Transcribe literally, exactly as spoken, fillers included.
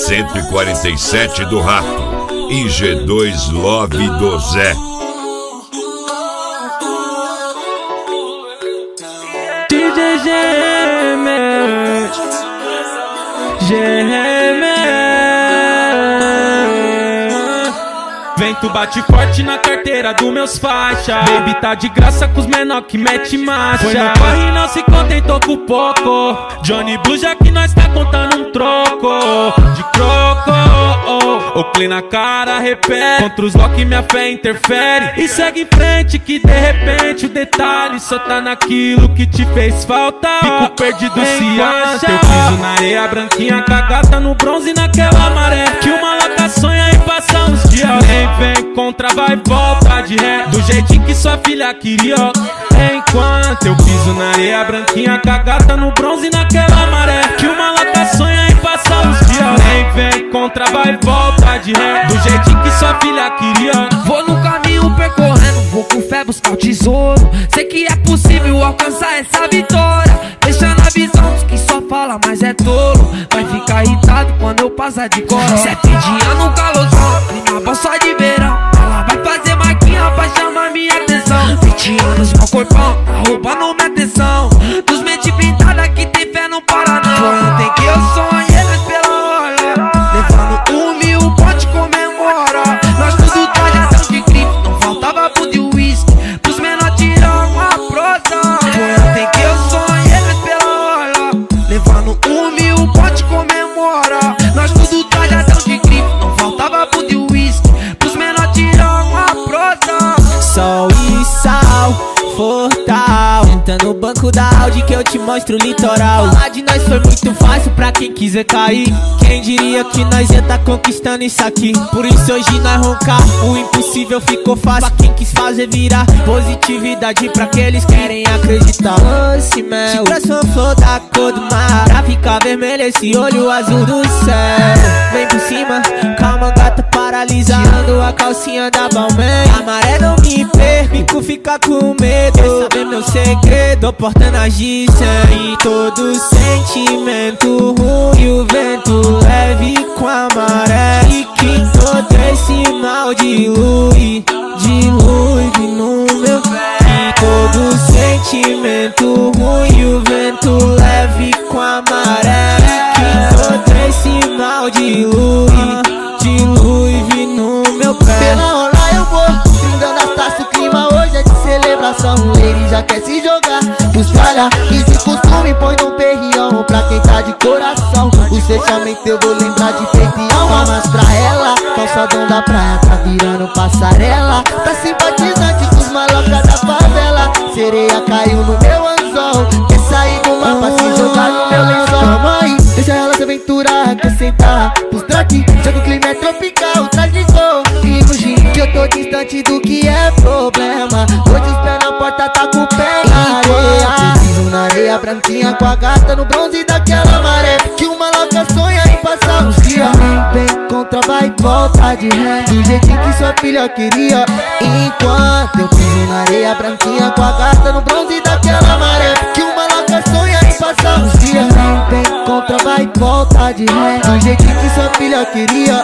cento e quarenta e sete do Rato e G dois Love do Zé. D J Gemer, Gemer. Vento bate forte na carteira dos meus faixa. Baby tá de graça com os menor que mete marcha. Foi no corre e não se contentou com pouco. Johnny Blue já que nós tá contando um troco de croco. O clean na cara repete. Contra os lock minha fé interfere. E segue em frente que de repente o detalhe só tá naquilo que te fez falta. Fico perdido se acha. Eu piso na areia branquinha, cagada no bronze naquela maré. Que uma louca sonha em passar uns dias. Nem vem contra, vai volta de ré. Do jeitinho que sua filha queria. Enquanto eu piso na areia branquinha, cagada no bronze naquela maré. Que uma louca sonha em passar uns dias. Nem vem contra, vai volta de ré. Do jeitinho que sua filha queria. Vou no caminho percorrendo, vou com fé buscar o tesouro. Sei que é possível alcançar essa vitória. Deixando a visão dos que só fala, mas é tolo. Vai ficar irritado quando eu passar de coro. Sete dias no calorzão, clima bom só de verão. Ela vai fazer marquinha pra chamar minha atenção. Vinte anos, meu corpão, tá roubando minha atenção. Dos mente pintada que tem fé não para não. Foi ontem que eu sonhei, mas pela hora. Levando um mil, pode comemora. Nós tudo trajadão de grife, não faltava bunda e uísque. Pros menor tirar uma prosa. Foi ontem que eu sonhei, mas pela hora. Levando um mil, pode comemora. Nós tudo trajadão de grife, não faltava bunda e uísque. Pros menor tirar uma prosa. Sol e sal, Fortal. Entra no banco da Audi que eu te mostro o litoral. Falar de nós foi muito fácil pra quem quiser cair. Quem diria que nós ia tá conquistando isso aqui. Por isso hoje nós roncar, o impossível ficou fácil. Pra quem quis fazer virar positividade pra aqueles que querem acreditar. Doce mel, te trouxe uma flor da cor do mar. Pra ficar vermelho esse olho azul do céu. Vem por cima, calma gata paralisando a calcinha da Balmain. A maré não me permite ficar com medo. Quer saber meu segredo? Portando a G sem todo sentimento ruim. O vento leve com a maré. E que todo esse mal dilui, dilui no meu pé. E todo sentimento ruim. O vento leve com a maré. E que todo esse mal dilui, dilui no meu pé. Pela hora eu vou, brindando as taças, o clima hoje é de celebração. Ele já quer se jogar, buscalha. E se costume, põe num perrião pra quem tá de coração. O fechamento eu vou lembrar de peito e alma. Mas pra ela, calçadão da praia tá virando passarela. Tá simpatizante com os malocas da favela. Sereia caiu no meu anzol, quer sair do mapa, se jogar no meu lençol. Calma aí, deixa ela se aventurar, quer sentar pros trote. Já que o clima é tropical, traz de cor e fugir, que eu tô distante do que é problema. Hoje os pés na porta, tá com o pé na areia. Eu piso na areia branquinha com a gata no bronze daquela maré. Que uma louca sonha em passar uns dias. Nem vem contra, vai volta de ré. Do jeitinho que sua filha queria. Enquanto eu piso na areia branquinha com a gata no bronze daquela maré. Que uma louca sonha em passar uns dias. Nem vem contra, vai volta de ré. Do jeitinho que sua filha queria.